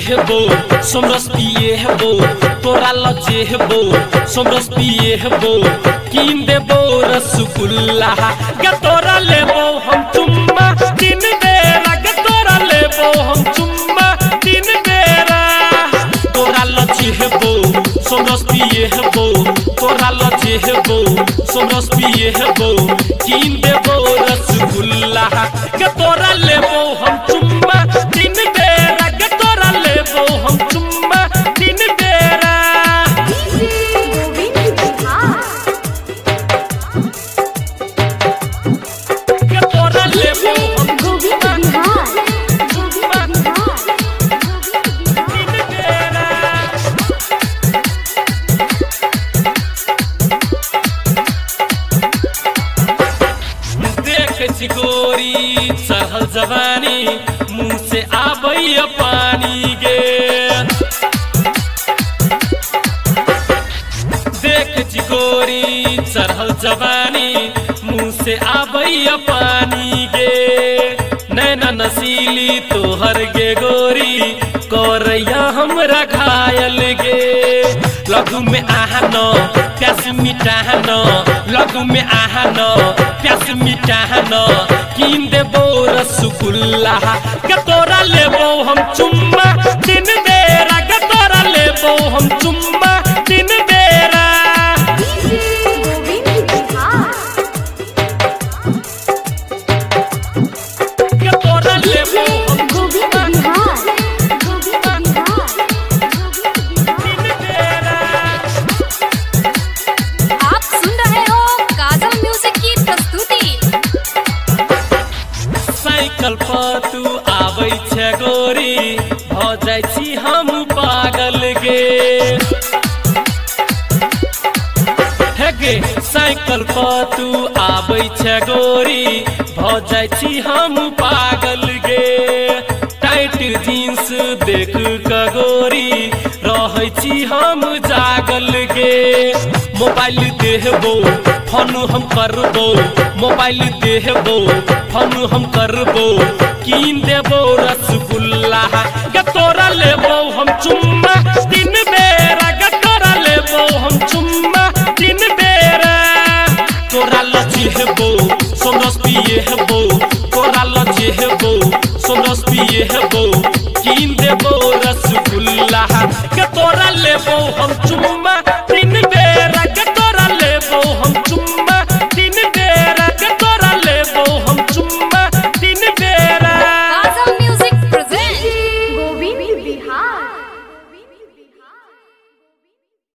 हेबो सोमरस पिए हेबो तोरा लजे हेबो सोमरस पिए हेबो कीन देबो रसगुल्ला गे तोरा लेबो हम चुम्मा तीन बेरा गे तोरा लेबो हम चुम्मा तीन बेरा तोरा लजे हेबो सोमरस पिए हेबो तोरा लजे हेबो सोमरस पिए हेबो कीन देबो रसगुल्ला गे तोरा लेबो हम चुम्मा तीन बेरा गे तोरा लेबो हम चुम्मा तीन बेरा गे तोरा लेबो हम चुम्मा चुम्मा तीन बेरा गोरी चढ़ल जवानी मुँह से आबैया पानी गे देख चिकोरी चढ़ल जवानी मुँह से आबैया पानी गे नैना नसीली तोहर गे गोरी करैया हमरा घायल गे लगू में आहनो प्यास मिटाहनो लगू में आहनो प्यास मिटाहनो कीन देबो रसगुल्ला गे तोरा लेबो हम चुम्मा तीन बेरा गे तोरा लेबो हम चुम्मा तीन बेरा गे तोरा लेबो हम चुम्मा तीन बेरा आप सुन रहे हो काजल म्यूजिक की प्रस्तुति। साइकिल पर तू आबै छे गोरी भ जाइ छी हम पागल गे हे गे साइकिल पर तू आबै छे गोरी भ जाइ छी हम पागल गे टाइट जींस देख क गोरी रहै छी हम जागल गे मोबाइल देहबो फोन हम करबो मोबाइल देहबो फोन हम करबो कीन देबो रसगुल्ला गे तोरा लेबो हम चुम्मा तीन बेरा गे तोरा लेबो हम चुम्मा तीन बेरा तोरा लजे हेबो सोमरस पिए हेबो तोरा लजे हेबो सोमरस पिए हेबो कीन देबो रसगुल्ला गे तोरा लेबो हम